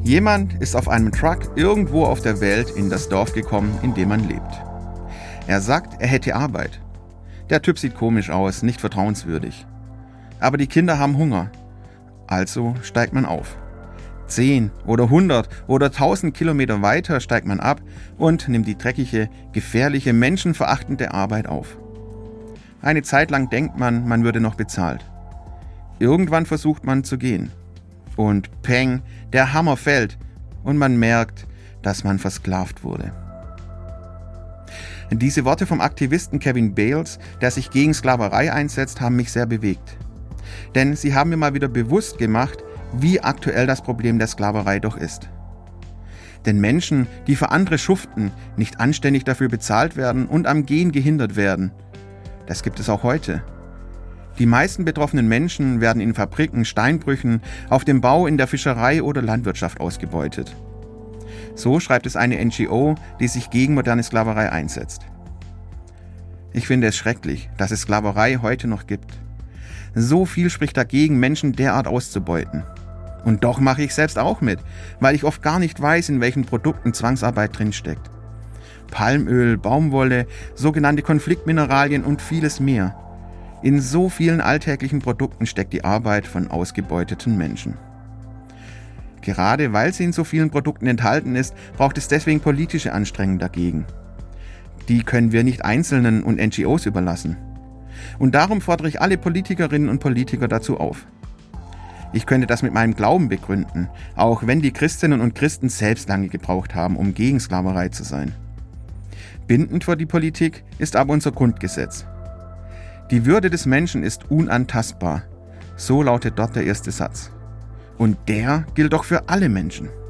Jemand ist auf einem Truck irgendwo auf der Welt in das Dorf gekommen, in dem man lebt. Er sagt, er hätte Arbeit. Der Typ sieht komisch aus, nicht vertrauenswürdig. Aber die Kinder haben Hunger. Also steigt man auf. 10 oder 100 oder 1000 Kilometer weiter steigt man ab und nimmt die dreckige, gefährliche, menschenverachtende Arbeit auf. Eine Zeit lang denkt man, man würde noch bezahlt. Irgendwann versucht man zu gehen. Und peng, der Hammer fällt und man merkt, dass man versklavt wurde. Diese Worte vom Aktivisten Kevin Bales, der sich gegen Sklaverei einsetzt, haben mich sehr bewegt. Denn sie haben mir mal wieder bewusst gemacht, wie aktuell das Problem der Sklaverei doch ist. Denn Menschen, die für andere schuften, nicht anständig dafür bezahlt werden und am Gehen gehindert werden, das gibt es auch heute. Die meisten betroffenen Menschen werden in Fabriken, Steinbrüchen, auf dem Bau, in der Fischerei oder Landwirtschaft ausgebeutet. So schreibt es eine NGO, die sich gegen moderne Sklaverei einsetzt. Ich finde es schrecklich, dass es Sklaverei heute noch gibt. So viel spricht dagegen, Menschen derart auszubeuten. Und doch mache ich selbst auch mit, weil ich oft gar nicht weiß, in welchen Produkten Zwangsarbeit drinsteckt. Palmöl, Baumwolle, sogenannte Konfliktmineralien und vieles mehr. In so vielen alltäglichen Produkten steckt die Arbeit von ausgebeuteten Menschen. Gerade weil sie in so vielen Produkten enthalten ist, braucht es deswegen politische Anstrengungen dagegen. Die können wir nicht Einzelnen und NGOs überlassen. Und darum fordere ich alle Politikerinnen und Politiker dazu auf. Ich könnte das mit meinem Glauben begründen, auch wenn die Christinnen und Christen selbst lange gebraucht haben, um gegen Sklaverei zu sein. Bindend für die Politik ist aber unser Grundgesetz. Die Würde des Menschen ist unantastbar. So lautet dort der erste Satz. Und der gilt doch für alle Menschen.